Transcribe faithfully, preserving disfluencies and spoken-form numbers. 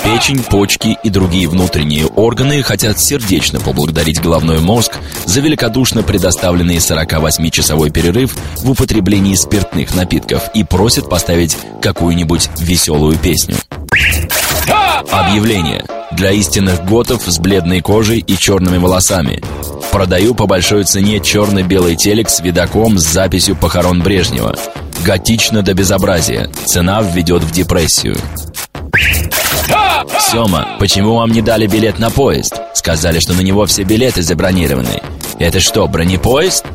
Печень, почки и другие внутренние органы хотят сердечно поблагодарить головной мозг за великодушно предоставленный сорокавосьмичасовой перерыв в употреблении спиртных напитков и просят поставить какую-нибудь веселую песню. Объявление. Для истинных готов с бледной кожей и черными волосами. Продаю по большой цене черно-белый телек с видоком с записью «Похорон Брежнева». Готично до безобразия. Цена введет в депрессию. Сёма, почему вам не дали билет на поезд? Сказали, что на него все билеты забронированы. Это что, бронепоезд?